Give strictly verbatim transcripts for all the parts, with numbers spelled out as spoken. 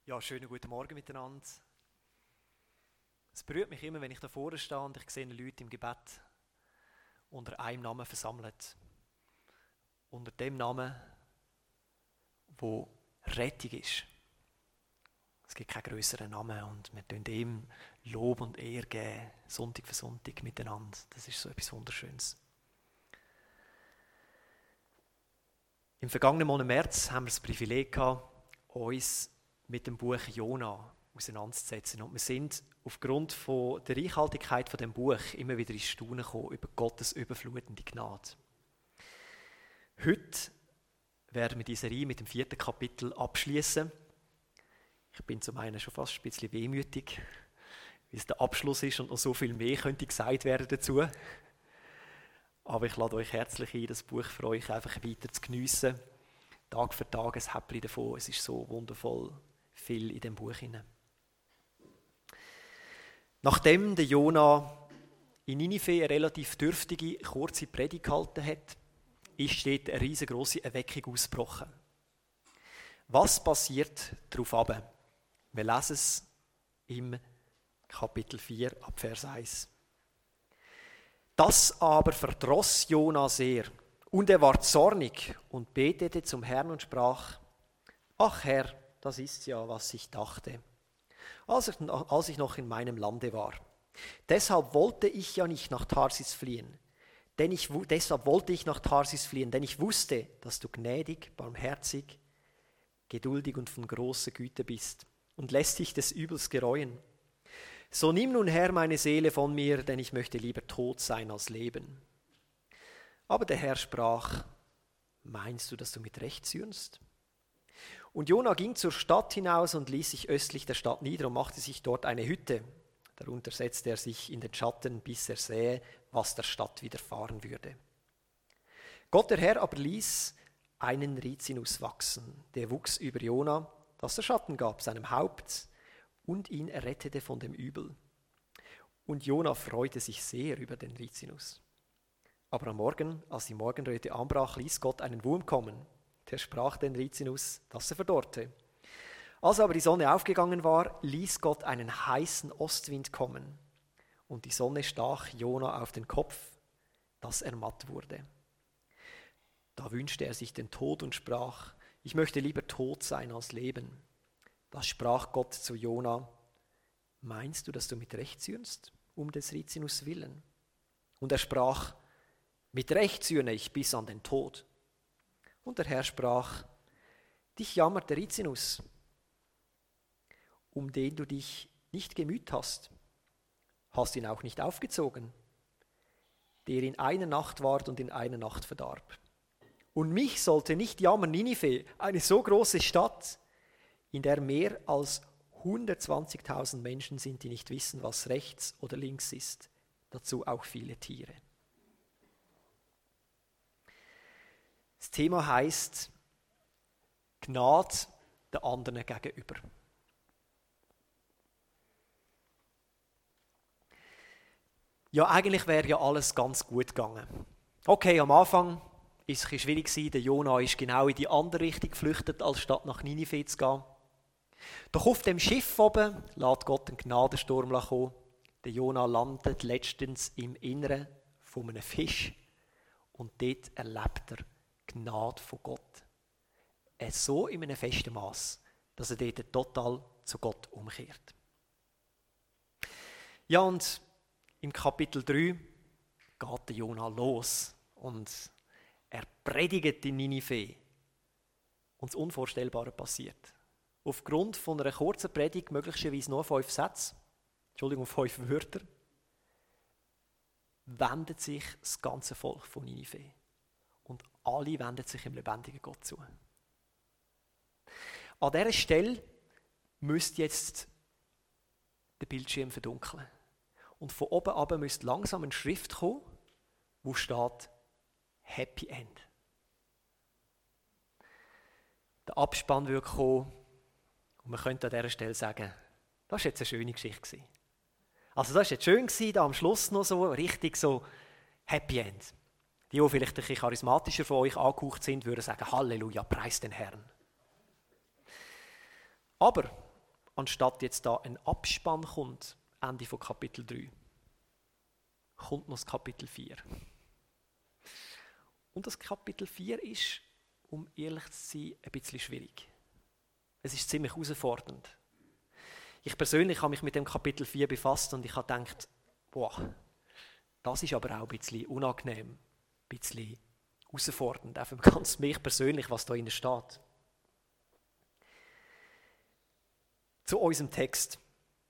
Ja, schönen guten Morgen miteinander. Es berührt mich immer, wenn ich da vorne stehe und ich sehe Leute im Gebet unter einem Namen versammelt. Unter dem Namen, wo Rettung ist. Es gibt keinen grösseren Namen und wir tun ihm Lob und Ehre geben, Sonntag für Sonntag miteinander. Das ist so etwas Wunderschönes. Im vergangenen Monat März haben wir das Privileg gehabt, uns mit dem Buch Jona auseinanderzusetzen. Und wir sind aufgrund von der Reichhaltigkeit von dem Buch immer wieder ins Staunen gekommen über Gottes überflutende Gnade. Heute werden wir diese Reihe mit dem vierten Kapitel abschließen. Ich bin zum einen schon fast ein bisschen wehmütig, wie es der Abschluss ist und noch so viel mehr könnte gesagt werden dazu. Aber ich lade euch herzlich ein, das Buch für euch einfach weiter zu geniessen. Tag für Tag ein Häppchen davon. Es ist so wundervoll viel in dem Buch hinein. Nachdem der Jona in Ninive eine relativ dürftige, kurze Predigt gehalten hat, ist dort eine riesengroße Erweckung ausgebrochen. Was passiert darauf ab? Wir lesen es im Kapitel vier, ab Vers eins. Das aber verdross Jona sehr, und er ward zornig und betete zum Herrn und sprach: Ach Herr, das ist ja, was ich dachte, als ich, als ich noch in meinem Lande war. Deshalb wollte ich ja nicht nach Tarsis fliehen, denn ich, deshalb wollte ich nach Tarsis fliehen, denn ich wusste, dass du gnädig, barmherzig, geduldig und von großer Güte bist und lässt dich des Übels gereuen. So nimm nun Herr meine Seele von mir, denn ich möchte lieber tot sein als leben. Aber der Herr sprach: Meinst du, dass du mit Recht zürnst? Und Jona ging zur Stadt hinaus und ließ sich östlich der Stadt nieder und machte sich dort eine Hütte. Darunter setzte er sich in den Schatten, bis er sähe, was der Stadt widerfahren würde. Gott der Herr aber ließ einen Rizinus wachsen, der wuchs über Jona, dass er Schatten gab seinem Haupt und ihn errettete von dem Übel. Und Jona freute sich sehr über den Rizinus. Aber am Morgen, als die Morgenröte anbrach, ließ Gott einen Wurm kommen. Der sprach den Rizinus, dass er verdorrte. Als aber die Sonne aufgegangen war, ließ Gott einen heißen Ostwind kommen. Und die Sonne stach Jona auf den Kopf, dass er matt wurde. Da wünschte er sich den Tod und sprach: Ich möchte lieber tot sein als leben. Da sprach Gott zu Jona: Meinst du, dass du mit Recht zürnst, um des Rizinus willen? Und er sprach: Mit Recht zürne ich bis an den Tod. Und der Herr sprach: Dich jammert der Rizinus, um den du dich nicht gemüht hast. Hast ihn auch nicht aufgezogen, der in einer Nacht ward und in einer Nacht verdarb. Und mich sollte nicht jammern Ninive, eine so große Stadt, in der mehr als hundertzwanzigtausend Menschen sind, die nicht wissen, was rechts oder links ist, dazu auch viele Tiere. Das Thema heisst Gnade der anderen gegenüber. Ja, eigentlich wäre ja alles ganz gut gegangen. Okay, am Anfang war es ein bisschen schwierig. Der Jona ist genau in die andere Richtung geflüchtet, als statt nach Ninive zu gehen. Doch auf dem Schiff oben lässt Gott einen Gnadensturm kommen. Der Jona landet letztens im Inneren von einem Fisch und dort erlebt er Gnade von Gott. Er so in einem festen Maß, dass er dort total zu Gott umkehrt. Ja, und im Kapitel drei geht der Jona los und er predigt in Ninive. Und das Unvorstellbare passiert. Aufgrund von einer kurzen Predigt, möglicherweise nur fünf Sätze, Entschuldigung, fünf Wörter, wendet sich das ganze Volk von Ninive. Und alle wenden sich dem lebendigen Gott zu. An dieser Stelle müsste jetzt der Bildschirm verdunkeln. Und von oben ab müsste langsam eine Schrift kommen, wo steht Happy End. Der Abspann würde kommen und man könnte an dieser Stelle sagen, das war jetzt eine schöne Geschichte. Also das war jetzt schön, da am Schluss noch so richtig so Happy End. Die, die vielleicht ein bisschen charismatischer von euch angehaucht sind, würden sagen, Halleluja, preis den Herrn. Aber anstatt jetzt da ein Abspann kommt, Ende von Kapitel drei, kommt noch das Kapitel vier. Und das Kapitel vier ist, um ehrlich zu sein, ein bisschen schwierig. Es ist ziemlich herausfordernd. Ich persönlich habe mich mit dem Kapitel vier befasst und ich habe gedacht, boah, das ist aber auch ein bisschen unangenehm, ein bisschen herausfordernd, auch für ganz mich persönlich, was da drin steht. Zu unserem Text.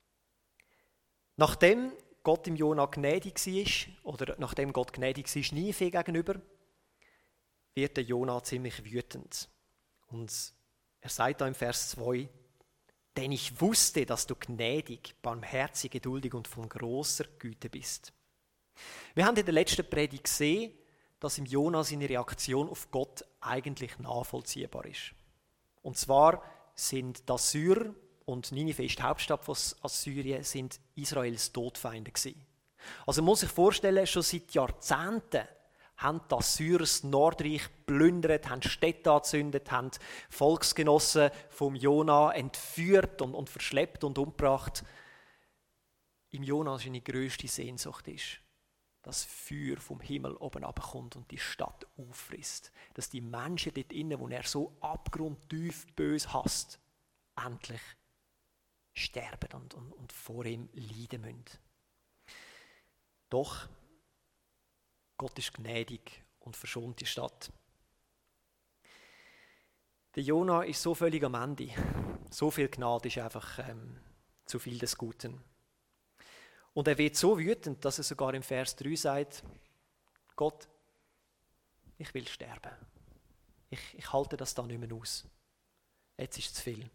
Nachdem Gott im Jona gnädig war, oder nachdem Gott gnädig war Ninive gegenüber, wird der Jona ziemlich wütend. Und er sagt da im Vers zwei, denn ich wusste, dass du gnädig, barmherzig, geduldig und von großer Güte bist. Wir haben in der letzten Predigt gesehen, dass im Jona seine Reaktion auf Gott eigentlich nachvollziehbar ist. Und zwar sind die Assyrer, und Ninive ist die Hauptstadt von Assyrien, sind Israels Todfeinde gewesen. Also man muss sich vorstellen, schon seit Jahrzehnten haben die Assyrer das Nordreich geplündert, haben Städte angezündet, haben Volksgenossen vom Jona entführt und, und verschleppt und umgebracht. Im Jona seine grösste Sehnsucht ist, dass Feuer vom Himmel oben runterkommt und die Stadt auffrisst. Dass die Menschen dort innen, die er so abgrundtief böse hasst, endlich sterben und, und, und vor ihm leiden müssen. Doch Gott ist gnädig und verschont die Stadt. Der Jona ist so völlig am Ende. So viel Gnade ist einfach ähm, zu viel des Guten. Und er wird so wütend, dass er sogar im Vers drei sagt, Gott, ich will sterben. Ich, ich halte das da nicht mehr aus. Jetzt ist es zu viel.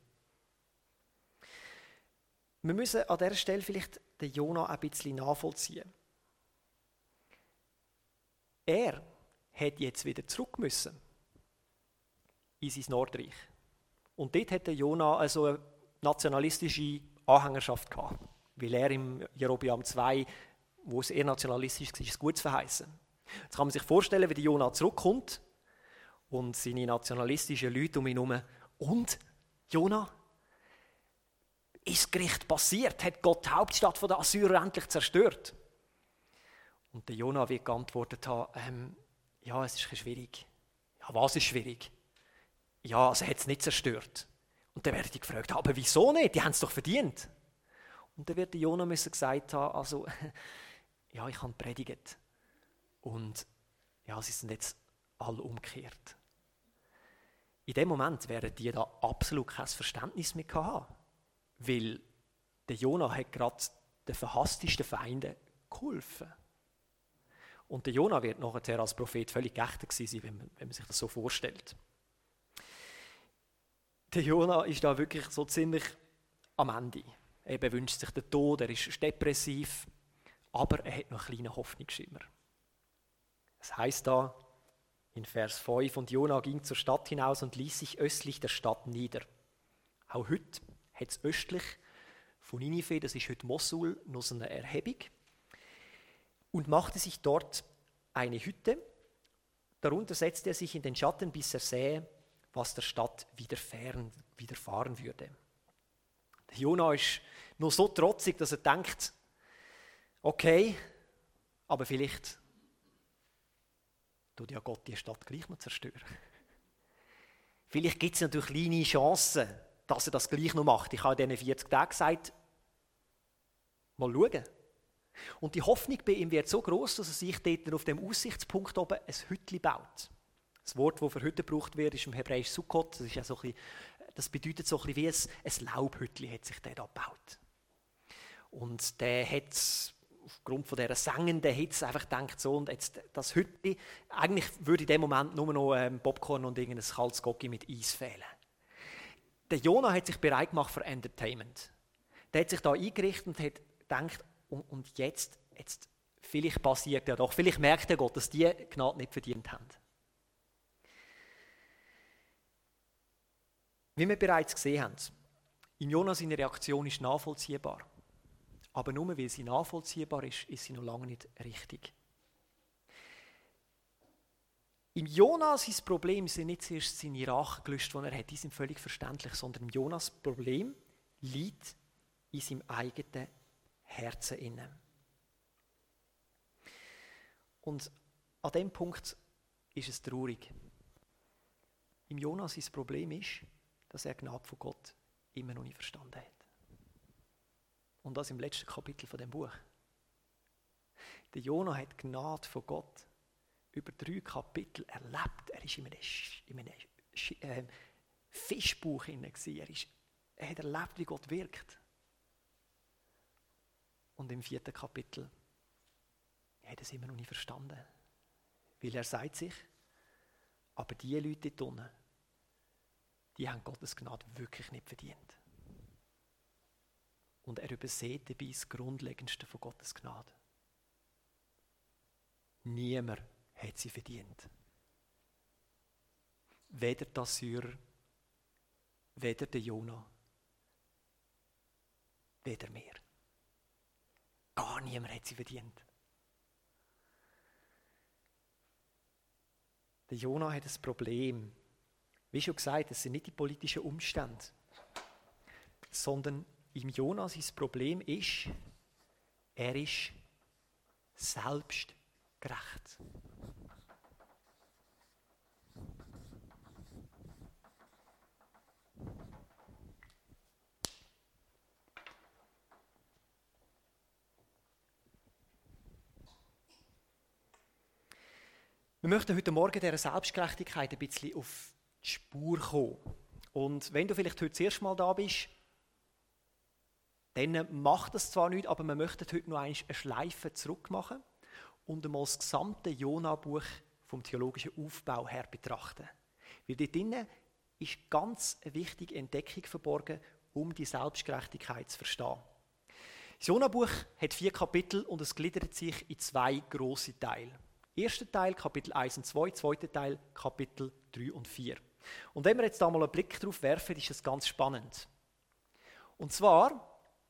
Wir müssen an dieser Stelle vielleicht den Jona ein bisschen nachvollziehen. Er hätte jetzt wieder zurück müssen in sein Nordreich. Und dort hatte Jona also eine nationalistische Anhängerschaft gehabt, weil er im Jerobeam zwei, wo es eher nationalistisch war, ist gut zu verheißen. Jetzt kann man sich vorstellen, wie der Jona zurückkommt und seine nationalistischen Leute um ihn herum. Und, Jona, ist das Gericht passiert? Hat Gott die Hauptstadt der Assyrer endlich zerstört? Und der Jona wird geantwortet haben, ähm, ja, es ist ein schwierig. Ja, was ist schwierig? Ja, also hat es nicht zerstört. Und dann werde ich gefragt, aber wieso nicht? Die haben es doch verdient. Und dann wird der Jona müssen gesagt haben, also, ja, ich habe predigt. Und ja, sie sind jetzt alle umgekehrt. In dem Moment werden die da absolut kein Verständnis mehr haben. Weil der Jona hat gerade den verhasstesten Feinden geholfen. Und der Jona wird nachher als Prophet völlig geächtet gewesen sein, wenn man, wenn man sich das so vorstellt. Der Jona ist da wirklich so ziemlich am Ende. Er wünscht sich den Tod, er ist depressiv, aber er hat noch einen kleinen Hoffnungsschimmer. Es heisst da in Vers fünf, und Jona ging zur Stadt hinaus und ließ sich östlich der Stadt nieder. Auch heute hat es östlich von Ninive, das ist heute Mosul, noch so eine Erhebung, und machte sich dort eine Hütte. Darunter setzte er sich in den Schatten, bis er sähe, was der Stadt widerfahren, widerfahren würde. Der Jona ist nur so trotzig, dass er denkt, okay, aber vielleicht tut ja Gott die Stadt gleich noch zerstören. Vielleicht gibt es natürlich kleine Chancen, dass er das gleich noch macht. Ich habe in diesen vierzig Tagen gesagt, mal schauen. Und die Hoffnung bei ihm wird so groß, dass er sich dort auf dem Aussichtspunkt oben ein Hütli baut. Das Wort, das für Hütte gebraucht wird, ist im Hebräisch Sukkot. Das, ist ja so ein bisschen, das bedeutet so ein bisschen wie ein, ein Laubhütli, hat sich der da gebaut. Und der hat aufgrund von dieser sengenden Hitze einfach gedacht, so, und jetzt das Hütli, eigentlich würde in dem Moment nur noch ähm, Popcorn und irgendein kaltes Gocki mit Eis fehlen. Der Jona hat sich bereit gemacht für Entertainment. Der hat sich da eingerichtet und hat gedacht, und, und jetzt, jetzt, vielleicht passiert ja doch, vielleicht merkt der Gott, dass die Gnade nicht verdient haben. Wie wir bereits gesehen haben, im Jona seine Reaktion ist nachvollziehbar. Aber nur weil sie nachvollziehbar ist, ist sie noch lange nicht richtig. Im Jona sein Problem sind nicht zuerst seine Rachegelüste, die er hat, die sind völlig verständlich, sondern im Jonas Problem liegt in seinem eigenen Herzen inne. Und an dem Punkt ist es traurig. Im Jona sein Problem ist, dass er Gnade von Gott immer noch nicht verstanden hat. Und das im letzten Kapitel von dem Buch. Der Jona hat Gnade von Gott über drei Kapitel erlebt. Er war in einem, in einem äh, Fischbuch hinein. Er, ist, er hat erlebt, wie Gott wirkt. Und im vierten Kapitel hat er es immer noch nicht verstanden. Weil er sagt sich, aber die Leute dort unten, die haben Gottes Gnade wirklich nicht verdient. Und er übersieht dabei das Grundlegendste von Gottes Gnade. Niemand hat sie verdient. Weder der Assyrer, weder der Jona, weder wir. Gar niemand hat sie verdient. Der Jona hat ein Problem. Wie schon gesagt, es sind nicht die politischen Umstände, sondern im Jona sein Problem ist, er ist selbstgerecht. Wir möchten heute Morgen dieser Selbstgerechtigkeit ein bisschen auf die Spur kommen. Und wenn du vielleicht heute das erste Mal da bist, dann macht das zwar nichts, aber wir möchten heute noch eine Schleife zurück machen und einmal das gesamte Jona-Buch vom theologischen Aufbau her betrachten. Weil dort drinnen ist ganz eine wichtige Entdeckung verborgen, um die Selbstgerechtigkeit zu verstehen. Das Jona-Buch hat vier Kapitel und es gliedert sich in zwei grosse Teile. Erster Teil, Kapitel eins und zwei, zweiter Teil, Kapitel drei und vier. Und wenn wir jetzt da mal einen Blick drauf werfen, ist das ganz spannend. Und zwar,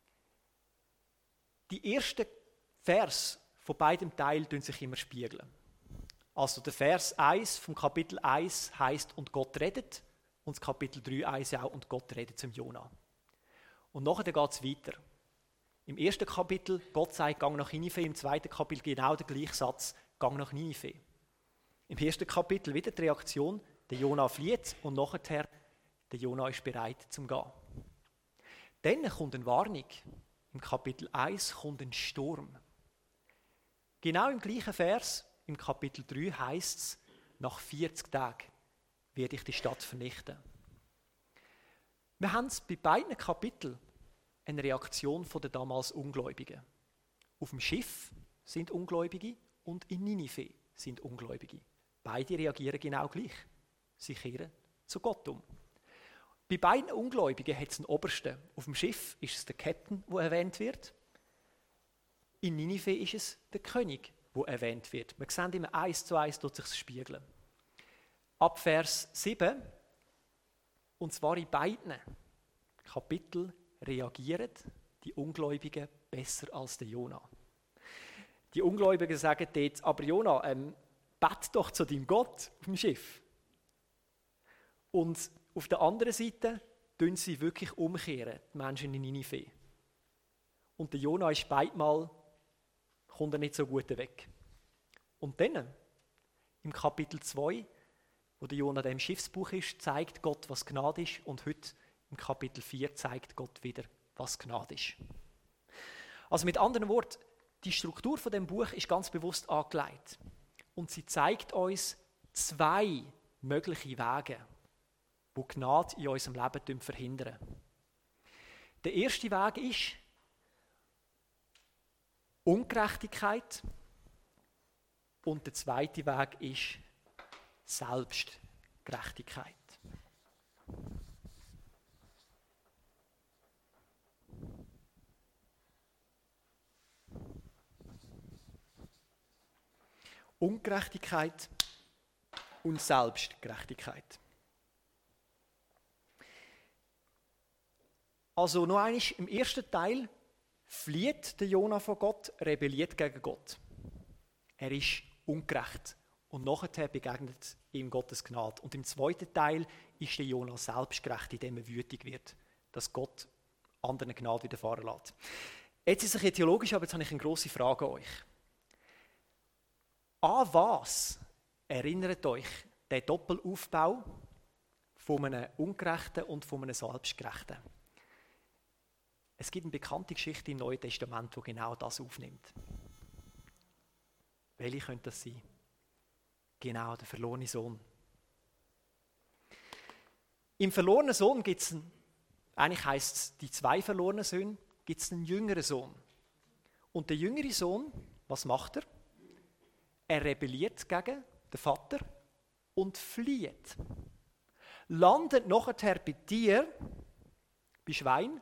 die ersten Vers von beiden Teilen tun sich immer spiegeln. Also der Vers eins vom Kapitel eins heisst, und Gott redet, und das Kapitel drei heisst auch, und Gott redet zum Jona. Und nachher geht es weiter. Im ersten Kapitel, Gott sagt, gang nach Ninive, im zweiten Kapitel genau der gleiche Satz, gang nach Ninive. Im ersten Kapitel wieder die Reaktion, der Jona flieht und nachher, der Jona ist bereit zum Gehen. Dann kommt eine Warnung. Im Kapitel eins kommt ein Sturm. Genau im gleichen Vers, im Kapitel drei heisst es, nach vierzig Tagen werde ich die Stadt vernichten. Wir haben es bei beiden Kapiteln eine Reaktion der damals Ungläubigen. Auf dem Schiff sind Ungläubige und in Ninive sind Ungläubige. Beide reagieren genau gleich. Sie kehren zu Gott um. Bei beiden Ungläubigen hat es einen Obersten. Auf dem Schiff ist es der Captain, der erwähnt wird. In Ninive ist es der König, der erwähnt wird. Wir sehen immer eins zu eins, dort sich spiegeln. Ab Vers sieben, und zwar in beiden Kapiteln, reagieren die Ungläubigen besser als der Jona. Die Ungläubigen sagen dort, aber Jona, ähm, bett doch zu deinem Gott auf dem Schiff. Und auf der anderen Seite tun sie wirklich umkehren, die Menschen in Ninive. Und der Jona ist beidmal, kommt er nicht so gut weg. Und dann, im Kapitel zwei, wo der Jona im Schiffsbuch ist, zeigt Gott, was Gnade ist. Und heute, im Kapitel vier, zeigt Gott wieder, was Gnade ist. Also mit anderen Worten, die Struktur von dem Buch ist ganz bewusst angelegt. Und sie zeigt uns zwei mögliche Wege, die Gnade in unserem Leben verhindern. Der erste Weg ist Ungerechtigkeit und der zweite Weg ist Selbstgerechtigkeit. Ungerechtigkeit und Selbstgerechtigkeit. Also noch einmal, im ersten Teil flieht der Jona von Gott, rebelliert gegen Gott. Er ist ungerecht und nachher begegnet ihm Gottes Gnade. Und im zweiten Teil ist der Jona selbstgerecht, indem er wütig wird, dass Gott anderen Gnade widerfahren lässt. Jetzt ist es ein bisschen theologisch, aber jetzt habe ich eine grosse Frage an euch. An was erinnert euch der Doppelaufbau von einem Ungerechten und von einem Selbstgerechten? Es gibt eine bekannte Geschichte im Neuen Testament, die genau das aufnimmt. Welche könnte das sein? Genau, der verlorene Sohn. Im verlorenen Sohn gibt es, eigentlich heisst es, die zwei verlorenen Söhne, gibt es einen jüngeren Sohn. Und der jüngere Sohn, was macht er? Er rebelliert gegen den Vater und flieht. Landet nachher bei dir, bei Schwein,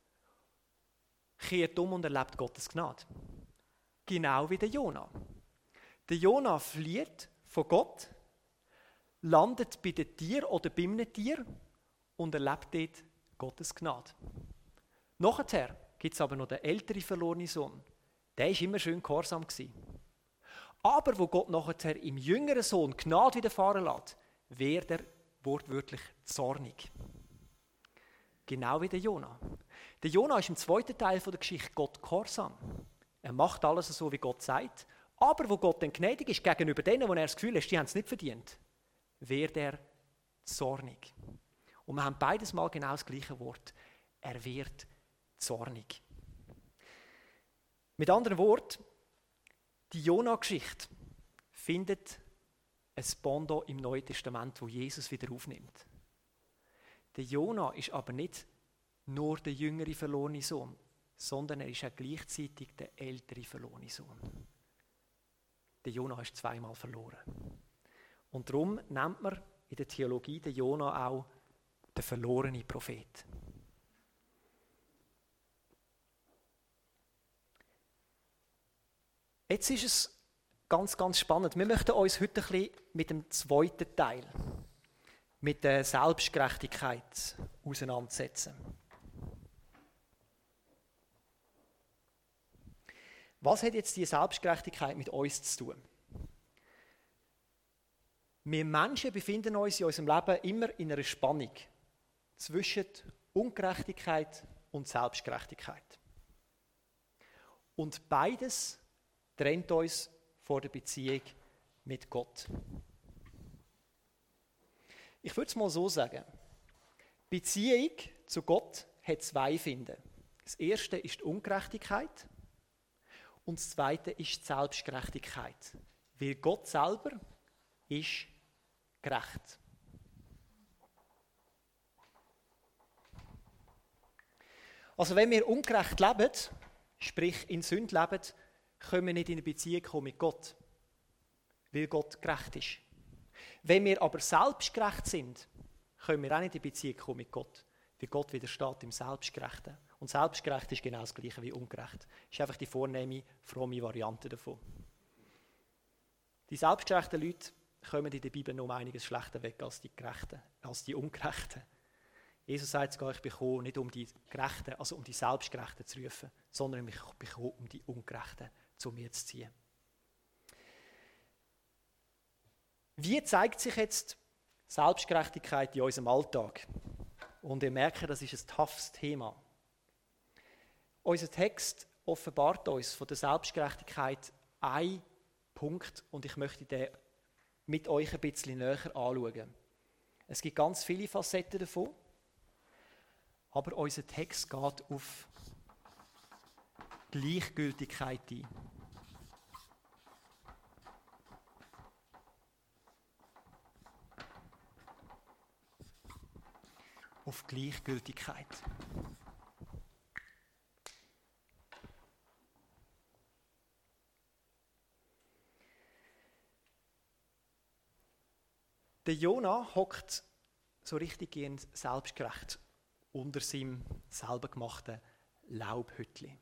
kehrt um und erlebt Gottes Gnade. Genau wie der Jona. Der Jona flieht von Gott, landet bei den Tieren oder bei einem Tier und erlebt dort Gottes Gnade. Nachher gibt es aber noch den älteren verlorenen Sohn. Der war immer schön gehorsam. Aber wo Gott nachher im jüngeren Sohn Gnade widerfahren lässt, wird er wortwörtlich zornig. Genau wie der Jona. Der Jona ist im zweiten Teil der Geschichte Gott gehorsam. Er macht alles so, wie Gott sagt. Aber wo Gott dann gnädig ist gegenüber denen, wo er das Gefühl hat, die haben es nicht verdient, wird er zornig. Und wir haben beides mal genau das gleiche Wort. Er wird zornig. Mit anderen Worten, die Jona-Geschichte findet ein Pendant im Neuen Testament, wo Jesus wieder aufnimmt. Der Jona ist aber nicht nur der jüngere verlorene Sohn, sondern er ist auch gleichzeitig der ältere verlorene Sohn. Der Jona ist zweimal verloren. Und darum nennt man in der Theologie den Jona auch der verlorene Prophet. Jetzt ist es ganz, ganz spannend. Wir möchten uns heute ein bisschen mit dem zweiten Teil, mit der Selbstgerechtigkeit auseinandersetzen. Was hat jetzt die Selbstgerechtigkeit mit uns zu tun? Wir Menschen befinden uns in unserem Leben immer in einer Spannung zwischen Ungerechtigkeit und Selbstgerechtigkeit. Und beides trennt uns von der Beziehung mit Gott. Ich würde es mal so sagen. Beziehung zu Gott hat zwei Finden. Das erste ist die Ungerechtigkeit und das zweite ist die Selbstgerechtigkeit. Weil Gott selber ist gerecht. Also wenn wir ungerecht leben, sprich in Sünde leben, können wir nicht in eine Beziehung kommen mit Gott, weil Gott gerecht ist. Wenn wir aber selbstgerecht sind, können wir auch nicht in Beziehung kommen mit Gott, weil Gott widersteht im Selbstgerechten. Und selbstgerecht ist genau das Gleiche wie ungerecht. Das ist einfach die vornehme, fromme Variante davon. Die selbstgerechten Leute kommen in der Bibel noch um einiges schlechter weg als die Gerechten, als die Ungerechten. Jesus sagt sogar, ich bin gekommen, nicht um die Gerechten, also um die Selbstgerechten zu rufen, sondern ich bin gekommen, um die Ungerechten zu mir zu ziehen. Wie zeigt sich jetzt Selbstgerechtigkeit in unserem Alltag? Und ihr merkt, das ist ein toughes Thema. Unser Text offenbart uns von der Selbstgerechtigkeit einen Punkt und ich möchte den mit euch ein bisschen näher anschauen. Es gibt ganz viele Facetten davon, aber unser Text geht auf Gleichgültigkeit ein. Auf Gleichgültigkeit. Der Jona hockt so richtig gehend selbstgerecht unter seinem selber gemachten Laubhüttli.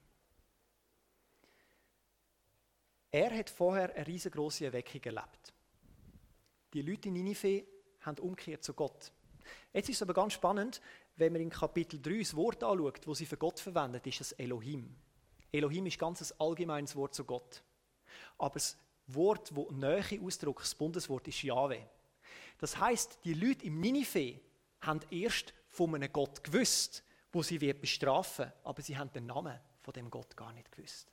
Er hat vorher eine riesengroße Erweckung erlebt. Die Leute in Ninive haben umgekehrt zu Gott. Jetzt ist es aber ganz spannend, wenn man in Kapitel drei das Wort anschaut, das sie für Gott verwendet, ist es Elohim. Elohim ist ganz ein allgemeines Wort zu Gott. Aber das Wort, das Nähe ausdrückt, das Bundeswort, ist Jahwe. Das heisst, die Leute im Ninive haben erst von einem Gott gewusst, wo sie wird bestrafen, aber sie haben den Namen von dem Gott gar nicht gewusst.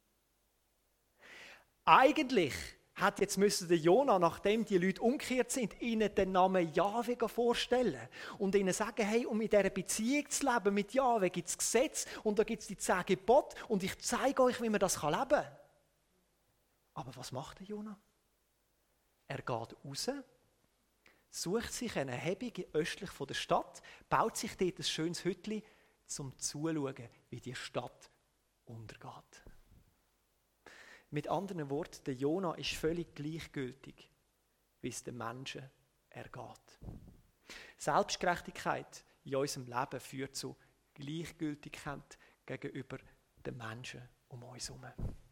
Eigentlich hat jetzt müssen der Jona, nachdem die Leute umgekehrt sind, ihnen den Namen Jahwe vorstellen und ihnen sagen, hey, um in dieser Beziehung zu leben mit Jahwe gibt es Gesetz und da gibt es die zehn Gebote und ich zeige euch, wie man das leben kann. Aber was macht der Jona? Er geht raus, sucht sich eine Erhebung östlich von der Stadt, baut sich dort ein schönes Hütchen, um zuzuschauen, wie die Stadt untergeht. Mit anderen Worten, der Jona ist völlig gleichgültig, wie es den Menschen ergeht. Selbstgerechtigkeit in unserem Leben führt zu Gleichgültigkeit gegenüber den Menschen um uns herum.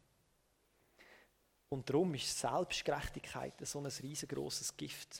Und darum ist Selbstgerechtigkeit so ein riesengroßes Gift.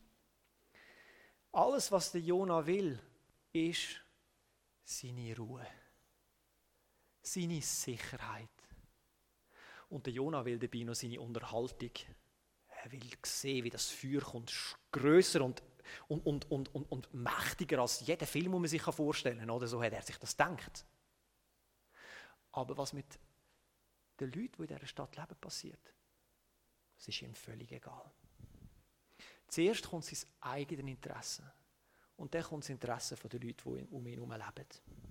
Alles, was der Jona will, ist seine Ruhe, seine Sicherheit. Und der Jona will dabei noch seine Unterhaltung. Er will sehen, wie das Feuer kommt, grösser und, und, und, und, und, und mächtiger als jeder Film, den man sich vorstellen kann. Oder so hat er sich das gedacht. Aber was mit den Leuten, die in dieser Stadt leben, passiert, das ist ihm völlig egal. Zuerst kommt sein eigenes Interesse. Und dann kommt das Interesse der Leute, die um ihn herum leben.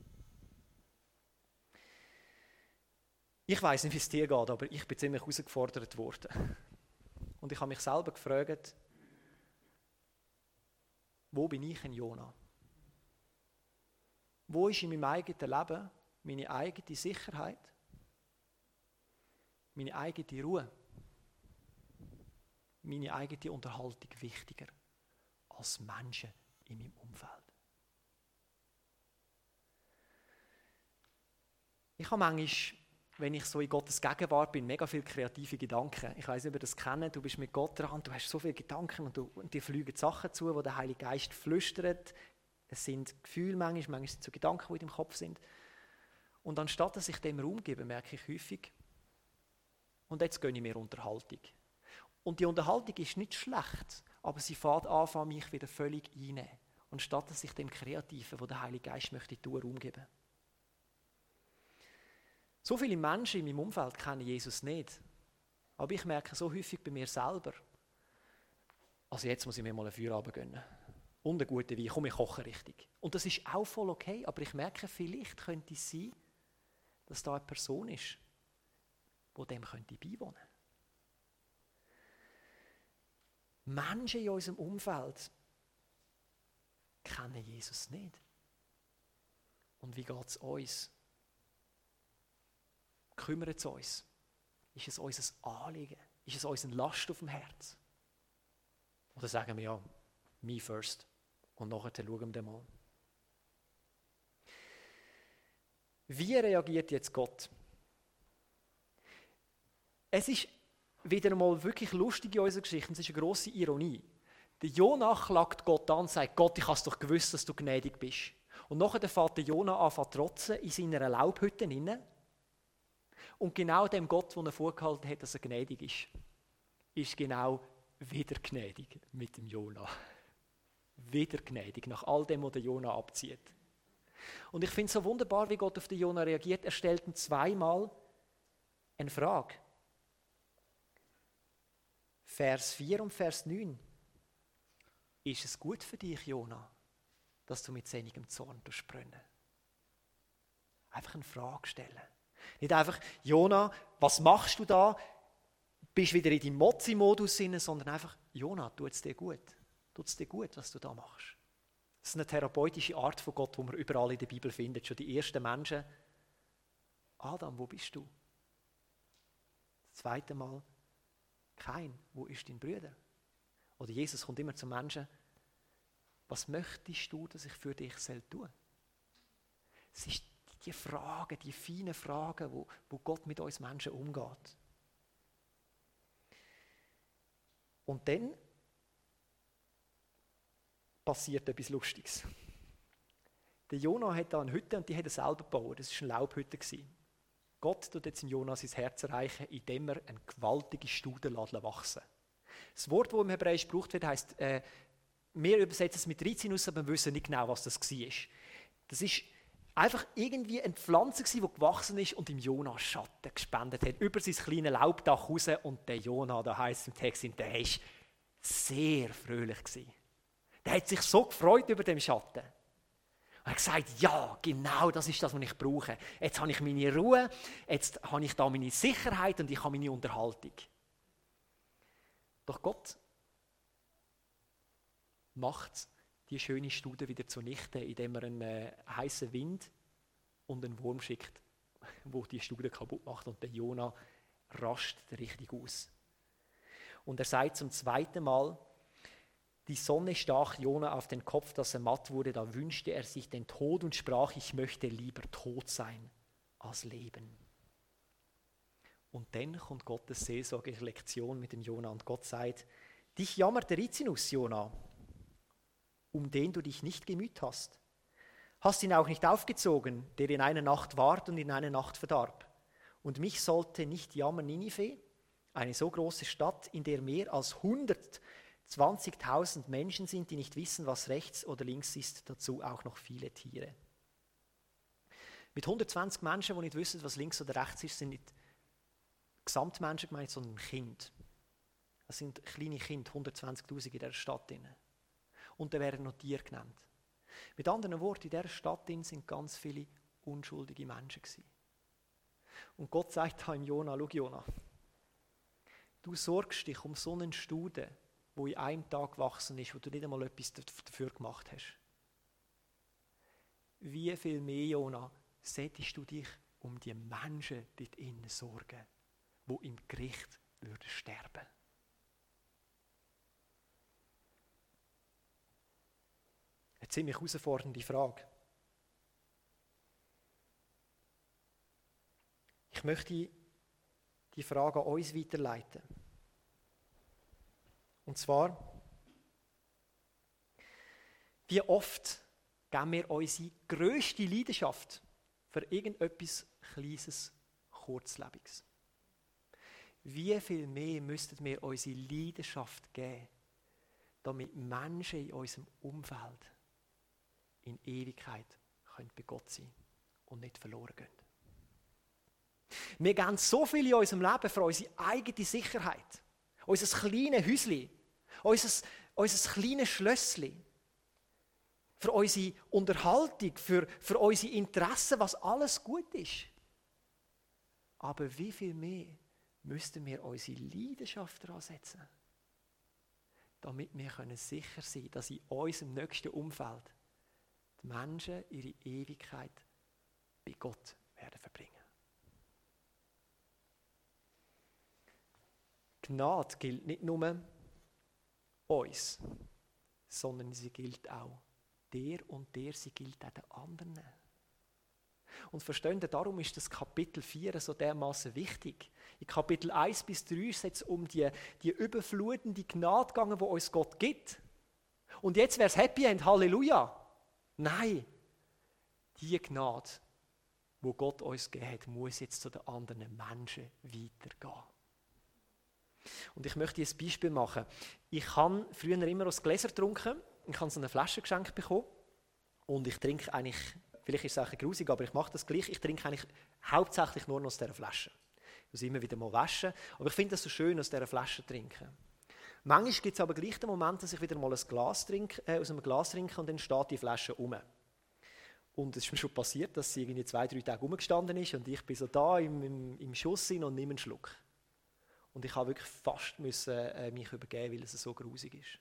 Ich weiss nicht, wie es dir geht, aber ich bin ziemlich herausgefordert worden. Und ich habe mich selber gefragt, wo bin ich ein Jona? Wo ist in meinem eigenen Leben meine eigene Sicherheit, meine eigene Ruhe, meine eigene Unterhaltung wichtiger als Menschen in meinem Umfeld? Ich habe manchmal, wenn ich so in Gottes Gegenwart bin, mega viele kreative Gedanken. Ich weiss nicht, ob ihr das kennt, du bist mit Gott dran, du hast so viele Gedanken und, du, und dir fliegen Sachen zu, wo der Heilige Geist flüstert. Es sind Gefühle manchmal, manchmal sind es so Gedanken, die in deinem Kopf sind. Und anstatt dass ich dem Raum gebe, merke ich häufig, und jetzt gönne ich mir Unterhaltung. Und die Unterhaltung ist nicht schlecht, aber sie fängt an, mich wieder völlig einzunehmen. Anstatt dass ich dem Kreativen, wo der Heilige Geist möchte, tun, Raum gebe. So viele Menschen in meinem Umfeld kennen Jesus nicht. Aber ich merke so häufig bei mir selber, also jetzt muss ich mir mal ein Feierabend gönnen. Und einen guten Wein, komm, ich koche richtig. Und das ist auch voll okay, aber ich merke, vielleicht könnte es sein, dass da eine Person ist, die dem könnte beiwohnen könnte. Menschen in unserem Umfeld kennen Jesus nicht. Und wie geht es uns? Kümmert es uns? Ist es unser Anliegen? Ist es uns eine Last auf dem Herz? Oder sagen wir ja, me first und nachher schauen wir mal. Wie reagiert jetzt Gott? Es ist wieder einmal wirklich lustig in unserer Geschichte, es ist eine grosse Ironie. Der Jona klagt Gott an und sagt, Gott, ich habe es doch gewusst, dass du gnädig bist. Und nachher fährt der Jona an zu trotzen in seiner Laubhütte inne. Und genau dem Gott, den er vorgehalten hat, dass er gnädig ist, ist genau wieder gnädig mit dem Jona. Wieder gnädig, nach all dem, was der Jona abzieht. Und ich finde es so wunderbar, wie Gott auf den Jona reagiert. Er stellt ihm zweimal eine Frage. Vers vier und Vers neun. Ist es gut für dich, Jona, dass du mit sehnigem Zorn durchbrennen? Einfach eine Frage stellen. Nicht einfach, Jona, was machst du da? Bist wieder in deinem Mozzi-Modus, sondern einfach, Jona, tut es dir gut? Tut es dir gut, was du da machst? Das ist eine therapeutische Art von Gott, die man überall in der Bibel findet. Schon die ersten Menschen. Adam, wo bist du? Das zweite Mal, Kain, wo ist dein Bruder? Oder Jesus kommt immer zum Menschen, was möchtest du, dass ich für dich tun soll? Es ist die Fragen, die feinen Fragen, wo, wo Gott mit uns Menschen umgeht. Und dann passiert etwas Lustiges. Der Jona hat da eine Hütte und die hat er selber gebaut. Das war eine Laubhütte. Gott tut jetzt in Jona sein Herz erreichen, indem er eine gewaltige Staude wachsen lässt. Das Wort, das im Hebräisch gebraucht wird, heisst, äh, wir übersetzen es mit Rizinus, aber wir wissen nicht genau, was das war. Das ist einfach irgendwie eine Pflanze gewesen, die gewachsen ist und im Jona Schatten gespendet hat, über sein kleines Laubdach raus. Und der Jona, da heisst es im Text, der war sehr fröhlich gewesen. Der hat sich so gefreut über den Schatten. Er hat gesagt, ja, genau das ist das, was ich brauche. Jetzt habe ich meine Ruhe, jetzt habe ich da meine Sicherheit und ich habe meine Unterhaltung. Doch Gott macht die schöne Staude wieder zunichte, indem er einen äh, heißen Wind und einen Wurm schickt, wo die Staude kaputt macht, und der Jona rastet richtig aus. Und er sagt zum zweiten Mal, die Sonne stach Jona auf den Kopf, dass er matt wurde, da wünschte er sich den Tod und sprach, ich möchte lieber tot sein als leben. Und dann kommt Gottes seelsorgliche Lektion mit dem Jona, und Gott sagt, dich jammert der Rizinus, Jona, um den du dich nicht gemüht hast. Hast ihn auch nicht aufgezogen, der in einer Nacht ward und in einer Nacht verdarb. Und mich sollte nicht jammern Ninive, eine so große Stadt, in der mehr als hundertzwanzigtausend Menschen sind, die nicht wissen, was rechts oder links ist, dazu auch noch viele Tiere. Mit hundertzwanzig Menschen, die nicht wissen, was links oder rechts ist, sind nicht Gesamtmenschen gemeint, sondern Kind. Das sind kleine Kinder, hundertzwanzigtausend in dieser Stadt. Und da werden noch Tiere genannt. Mit anderen Worten, in dieser Stadt sind ganz viele unschuldige Menschen gewesen. Und Gott sagt da im Jona, schau Jona, du sorgst dich um so einen Staude, wo in einem Tag gewachsen ist, wo du nicht einmal etwas dafür gemacht hast. Wie viel mehr, Jona, solltest du dich um die Menschen dort innen sorgen, die im Gericht würden sterben? Eine ziemlich herausfordernde Frage. Ich möchte die Frage an uns weiterleiten. Und zwar, wie oft geben wir unsere grösste Leidenschaft für irgendetwas Kleines, Kurzlebiges? Wie viel mehr müssten wir unsere Leidenschaft geben, damit Menschen in unserem Umfeld in Ewigkeit können bei Gott sein und nicht verloren gehen? Wir geben so viel in unserem Leben für unsere eigene Sicherheit, unser kleines Häuschen, unser, unser kleines Schlösschen, für unsere Unterhaltung, für, für unsere Interessen, was alles gut ist. Aber wie viel mehr müssten wir unsere Leidenschaft daran setzen, damit wir können sicher sein können, dass in unserem nächsten Umfeld die Menschen ihre Ewigkeit bei Gott werden verbringen. Gnade gilt nicht nur uns, sondern sie gilt auch der und der, sie gilt auch den anderen. Und verstehen Sie, darum ist das Kapitel vier so dermaßen wichtig. In Kapitel eins bis drei ist es um die, die überflutende Gnade gegangen, die uns Gott gibt. Und jetzt wäre es Happy End, Halleluja. Nein, die Gnade, die Gott uns gegeben hat, muss jetzt zu den anderen Menschen weitergehen. Und ich möchte ein Beispiel machen. Ich habe früher immer aus Gläser getrunken. Ich habe so eine Flasche geschenkt bekommen. Und ich trinke eigentlich, vielleicht ist es auch ein bisschen grusig, aber ich mache das gleich. Ich trinke eigentlich hauptsächlich nur noch aus dieser Flasche. Ich muss immer wieder mal waschen. Aber ich finde es so schön, aus dieser Flasche zu trinken. Manchmal gibt es aber gleich den Moment, dass ich wieder mal ein Glas trinke, äh, aus einem Glas trinke und dann steht die Flasche rum. Und es ist mir schon passiert, dass sie irgendwie zwei, drei Tage rumgestanden ist und ich bin so da im, im, im Schuss und nehme einen Schluck. Und ich habe wirklich fast müssen, äh, mich übergeben, weil es so grusig ist.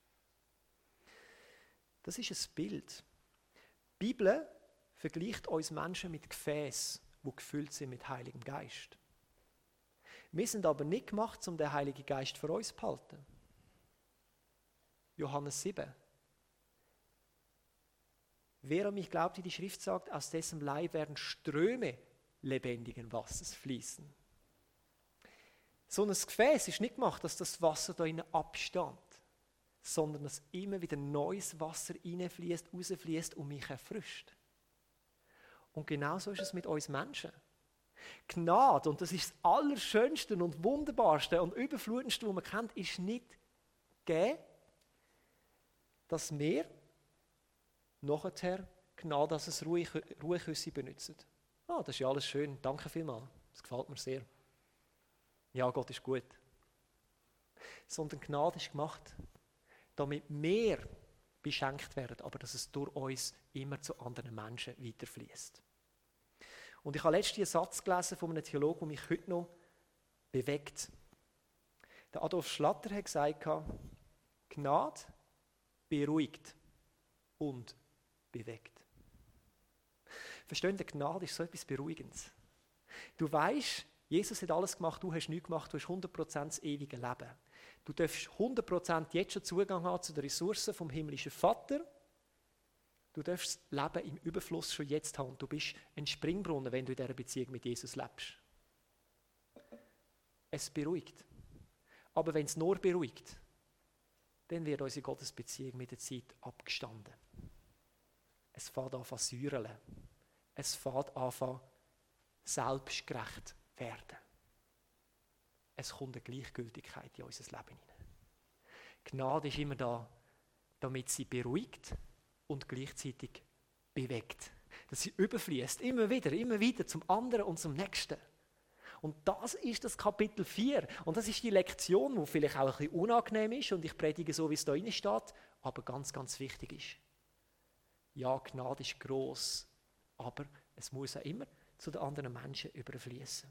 Das ist ein Bild. Die Bibel vergleicht uns Menschen mit Gefäßen, die gefüllt sind mit Heiligem Geist. Wir sind aber nicht gemacht, um den Heiligen Geist für uns zu behalten. Johannes sieben. Wer an mich glaubt, wie die Schrift sagt, aus dessen Leib werden Ströme lebendigen Wassers fließen. So ein Gefäß ist nicht gemacht, dass das Wasser da innen abstand, sondern dass immer wieder neues Wasser reinfließt, rausfließt und mich erfrischt. Und genauso ist es mit uns Menschen. Gnade, und das ist das Allerschönste und Wunderbarste und Überflutendste, was man kennt, ist nicht gegeben, dass wir nachher Gnade, dass es Ruhe, Ruheküsse benutzt. Ah, das ist ja alles schön, danke vielmals, das gefällt mir sehr. Ja, Gott ist gut. Sondern Gnade ist gemacht, damit wir beschenkt werden, aber dass es durch uns immer zu anderen Menschen weiterfließt. Und ich habe letztens einen Satz gelesen von einem Theologen, der mich heute noch bewegt. Der Adolf Schlatter hat gesagt, Gnade beruhigt und bewegt. Verstehen Sie, Gnade ist so etwas Beruhigendes. Du weißt, Jesus hat alles gemacht, du hast nichts gemacht, du hast hundert Prozent das ewige Leben. Du darfst hundert Prozent jetzt schon Zugang haben zu den Ressourcen vom himmlischen Vater. Du darfst das Leben im Überfluss schon jetzt haben. Du bist ein Springbrunnen, wenn du in dieser Beziehung mit Jesus lebst. Es beruhigt. Aber wenn es nur beruhigt, dann wird unsere Gottesbeziehung mit der Zeit abgestanden. Es fängt an zu säuren. Es fängt an selbstgerecht werden. Es kommt eine Gleichgültigkeit in unser Leben hinein. Gnade ist immer da, damit sie beruhigt und gleichzeitig bewegt. Dass sie überfließt, immer wieder, immer wieder zum anderen und zum nächsten. Und das ist das Kapitel vier. Und das ist die Lektion, die vielleicht auch ein bisschen unangenehm ist und ich predige so, wie es da drin steht, aber ganz, ganz wichtig ist. Ja, Gnade ist gross, aber es muss auch immer zu den anderen Menschen überfließen.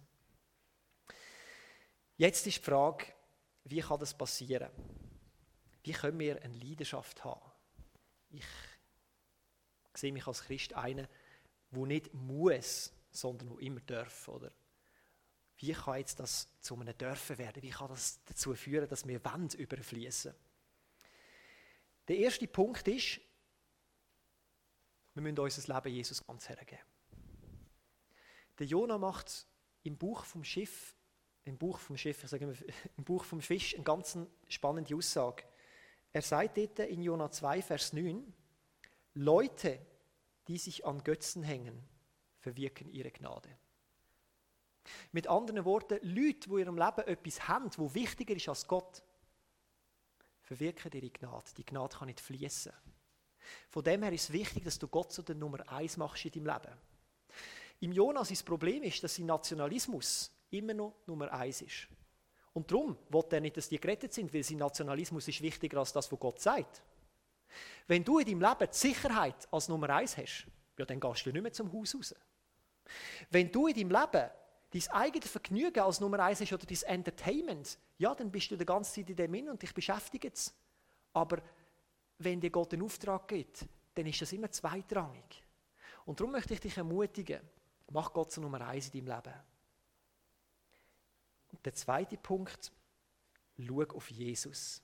Jetzt ist die Frage, wie kann das passieren? Wie können wir eine Leidenschaft haben? Ich sehe mich als Christ einen, der nicht muss, sondern der immer darf. Oder? Wie kann jetzt das zu einem Dürfen werden? Wie kann das dazu führen, dass wir wollen überfließen? Der erste Punkt ist, wir müssen unser Leben Jesus ganz hergeben. Der Jona macht im Buch vom Schiff, im Buch vom Schiff, ich sage immer, im Buch vom Fisch, eine ganz spannende Aussage. Er sagt dort in Jona zwei, Vers neun, Leute, die sich an Götzen hängen, verwirken ihre Gnade. Mit anderen Worten, Leute, die in ihrem Leben etwas haben, das wichtiger ist als Gott, verwirken ihre Gnade. Die Gnade kann nicht fließen. Von dem her ist es wichtig, dass du Gott zu der Nummer eins machst in deinem Leben. Im Jona sein Problem ist, dass sein Nationalismus immer noch Nummer eins ist. Und darum will er nicht, dass die gerettet sind, weil sein Nationalismus ist wichtiger als das, was Gott sagt. Wenn du in deinem Leben die Sicherheit als Nummer eins hast, ja, dann gehst du nicht mehr zum Haus raus. Wenn du in deinem Leben dein eigenes Vergnügen als Nummer eins hast oder dein Entertainment, ja, dann bist du die ganze Zeit in dem Sinn und dich beschäftigt es. Aber wenn dir Gott einen Auftrag gibt, dann ist das immer zweitrangig. Und darum möchte ich dich ermutigen, mach Gott zur Nummer eins in deinem Leben. Und der zweite Punkt, schau auf Jesus.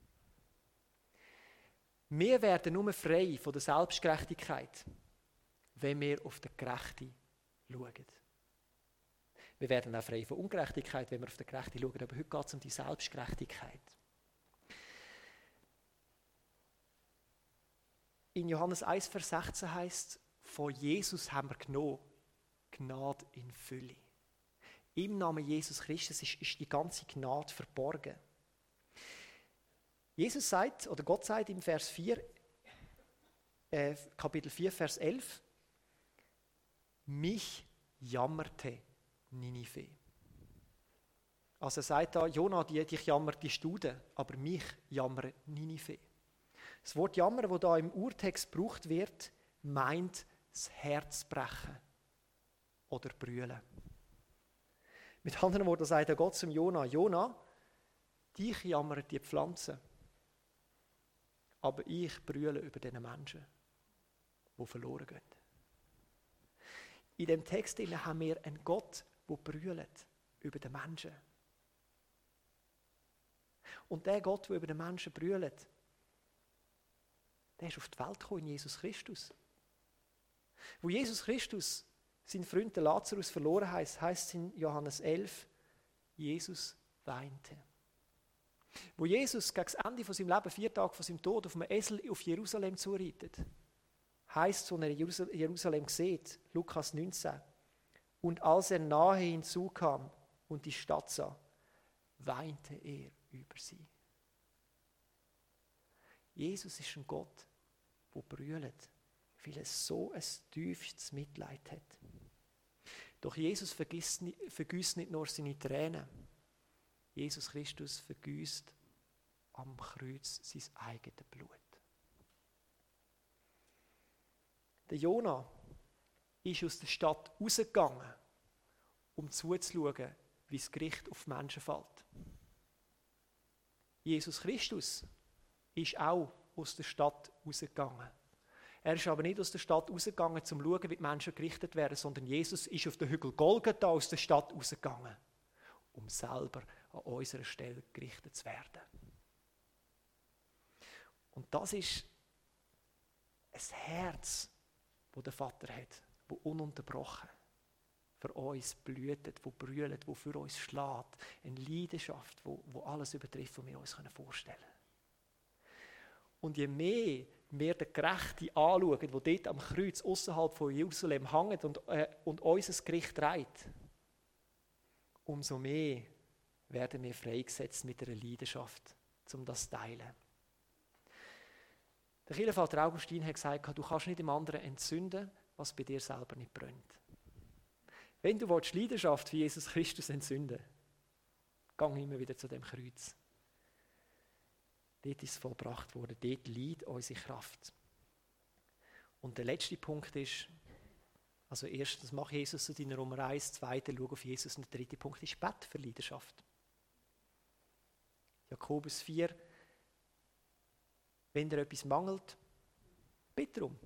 Wir werden nur frei von der Selbstgerechtigkeit, wenn wir auf den Gerechten schauen. Wir werden auch frei von Ungerechtigkeit, wenn wir auf den Gerechten schauen, aber heute geht es um die Selbstgerechtigkeit. In Johannes eins, Vers sechzehn heißt, von Jesus haben wir genommen, Gnade in Fülle. Im Namen Jesus Christus ist, ist die ganze Gnade verborgen. Jesus sagt, oder Gott sagt im Vers vier, äh, Kapitel vier, Vers elf, mich jammerte Ninive. Also er sagt da, Jona, die, dich jammert die Stude, aber mich jammert Ninive. Das Wort jammern, das da im Urtext gebraucht wird, meint das Herz brechen oder brüllen. Mit anderen Worten sagt Gott zum Jona, Jona, dich jammern die Pflanzen, aber ich brülle über diese Menschen, die verloren gehen. In dem Text haben wir einen Gott, der brüllt über den Menschen. Und der Gott, der über den Menschen brüllt, der ist auf die Welt gekommen in Jesus Christus. Wo Jesus Christus seinen Freund Lazarus verloren hat, heißt es in Johannes elf, Jesus weinte. Wo Jesus gegen das Ende von seinem Leben, vier Tage vor seinem Tod, auf einem Esel auf Jerusalem zureitet, heißt es, als er Jerusalem sieht, Lukas neunzehn, und als er nahe hinzukam und die Stadt sah, weinte er über sie. Jesus ist ein Gott, der brüllt weil er so ein tiefes Mitleid hat. Doch Jesus vergisst nicht, vergießt nicht nur seine Tränen. Jesus Christus vergießt am Kreuz sein eigenes Blut. Der Jona ist aus der Stadt rausgegangen, um zuzuschauen, wie das Gericht auf die Menschen fällt. Jesus Christus ist auch aus der Stadt rausgegangen. Er ist aber nicht aus der Stadt rausgegangen, um zu schauen, wie die Menschen gerichtet werden, sondern Jesus ist auf den Hügel Golgatha aus der Stadt rausgegangen, um selber an unserer Stelle gerichtet zu werden. Und das ist ein Herz, das der Vater hat, das ununterbrochen für uns blühtet, wo brüllt, wo für uns schlägt. Eine Leidenschaft, wo, wo alles übertrifft, was wir uns vorstellen können. Und je mehr wir den Gerechten anschauen, der dort am Kreuz außerhalb von Jerusalem hängt und, äh, und unser Gericht trägt, umso mehr werden wir freigesetzt mit einer Leidenschaft, um das zu teilen. Der Kirchenvater Augustin hat gesagt, du kannst nicht dem anderen entzünden, was bei dir selber nicht brennt. Wenn du die Leidenschaft für Jesus Christus entzünden willst, geh immer wieder zu dem Kreuz. Dort ist es vollbracht worden, dort liegt unsere Kraft. Und der letzte Punkt ist, also erstens, mach Jesus zu deiner Nummer eins, zweitens, schau auf Jesus, und der dritte Punkt ist, Bett für Leidenschaft. Jakobus vier, wenn dir etwas mangelt, bitte darum.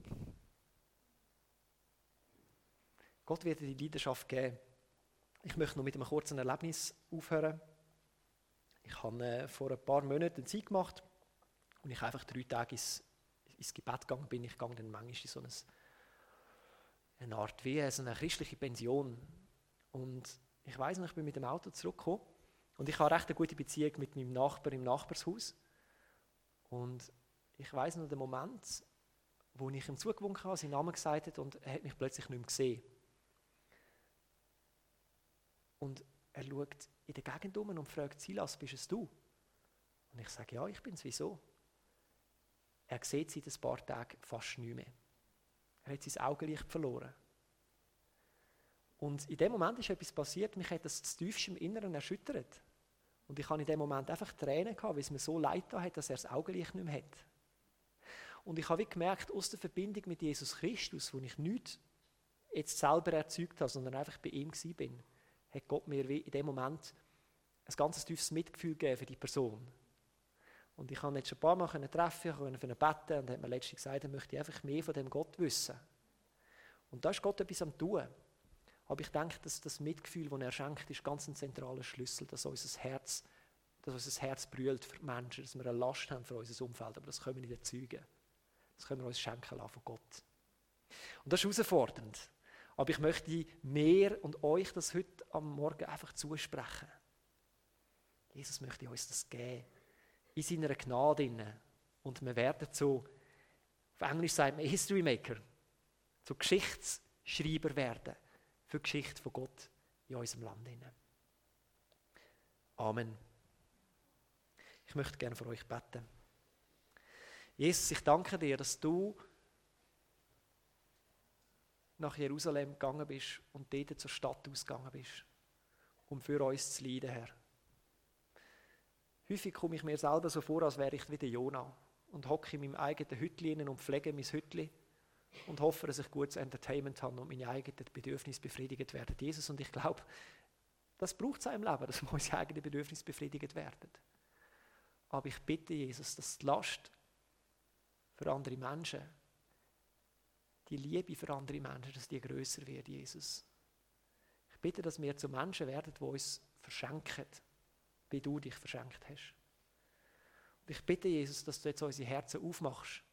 Gott wird dir die Leidenschaft geben. Ich möchte noch mit einem kurzen Erlebnis aufhören. Ich habe äh, vor ein paar Monaten eine Zeit gemacht, und ich einfach drei Tage ins, ins Gebet gegangen bin. Ich gehe dann manchmal in so eine, eine Art wie so eine christliche Pension. Und ich weiss noch, ich bin mit dem Auto zurückgekommen und ich habe recht eine gute Beziehung mit meinem Nachbar im Nachbarshaus. Und ich weiss noch den Moment, wo ich ihm zugewunken habe, seinen Namen gesagt hat, und er hat mich plötzlich nicht mehr gesehen. Und er schaut in der Gegend um und fragt, Silas, bist es du? Und ich sage, ja, ich bin's, wieso? Er sieht seit ein paar Tagen fast nicht mehr. Er hat sein Augenlicht verloren. Und in dem Moment ist etwas passiert, mich hat das tiefst im Inneren erschüttert. Und ich habe in dem Moment einfach Tränen gehabt, weil es mir so leid getan hat, dass er das Augenlicht nicht mehr hat. Und ich habe gemerkt, aus der Verbindung mit Jesus Christus, wo ich nichts jetzt selber erzeugt habe, sondern einfach bei ihm war, hat Gott mir in dem Moment ein ganz tiefes Mitgefühl gegeben für die Person. Und ich konnte ihn jetzt schon ein paar Mal treffen, ich konnte für ihn beten, und er hat mir letztens gesagt, er möchte einfach mehr von dem Gott wissen. Und da ist Gott etwas am Tun. Aber ich denke, dass das Mitgefühl, das er schenkt, ist ganz ein zentraler Schlüssel, dass unser Herz, dass unser Herz brüllt für die Menschen, dass wir eine Last haben für unser Umfeld. Aber das können wir nicht erzeugen. Das können wir uns schenken lassen von Gott. Und das ist herausfordernd. Aber ich möchte mir und euch das heute am Morgen einfach zusprechen. Jesus möchte uns das geben. In seiner Gnade. Und wir werden zu, auf Englisch sagt man History Maker, zu Geschichtsschreiber werden für die Geschichte von Gott in unserem Land. Amen. Ich möchte gerne für euch beten. Jesus, ich danke dir, dass du nach Jerusalem gegangen bist und dort zur Stadt ausgegangen bist, um für uns zu leiden, Herr. Häufig komme ich mir selber so vor, als wäre ich wie der Jona und hocke in meinem eigenen Hütchen und pflege mein Hütchen und hoffe, dass ich gutes Entertainment habe und meine eigenen Bedürfnisse befriedigt werden. Jesus, und ich glaube, das braucht es auch im Leben, dass unsere eigenen Bedürfnisse befriedigt werden. Aber ich bitte Jesus, dass die Last für andere Menschen, die Liebe für andere Menschen, dass die grösser wird, Jesus. Ich bitte, dass wir zu Menschen werden, die uns verschenken, wie du dich verschenkt hast. Und ich bitte, Jesus, dass du jetzt unsere Herzen aufmachst,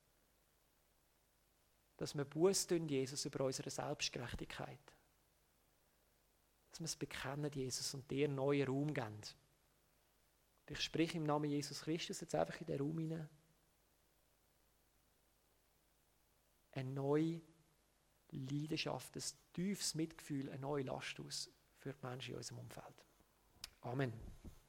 dass wir Buße tun, Jesus, über unsere Selbstgerechtigkeit. Dass wir es bekennen, Jesus, und dir neuen Raum geben. Und ich spreche im Namen Jesus Christus jetzt einfach in den Raum hinein. Eine neue Leidenschaft, ein tiefes Mitgefühl, eine neue Last aus für die Menschen in unserem Umfeld. Amen.